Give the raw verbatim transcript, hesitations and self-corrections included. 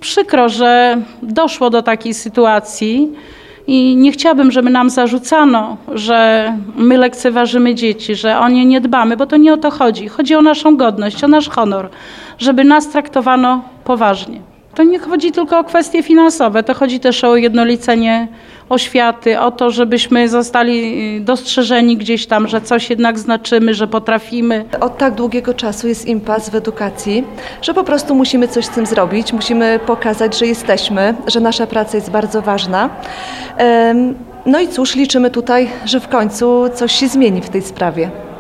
przykro, że doszło do takiej sytuacji i nie chciałabym, żeby nam zarzucano, że my lekceważymy dzieci, że o nie nie dbamy, bo to nie o to chodzi. Chodzi o naszą godność, o nasz honor, żeby nas traktowano poważnie. To nie chodzi tylko o kwestie finansowe, to chodzi też o ujednolicenie oświaty, o to, żebyśmy zostali dostrzeżeni gdzieś tam, że coś jednak znaczymy, że potrafimy. Od tak długiego czasu jest impas w edukacji, że po prostu musimy coś z tym zrobić, musimy pokazać, że jesteśmy, że nasza praca jest bardzo ważna. No i cóż, liczymy tutaj, że w końcu coś się zmieni w tej sprawie.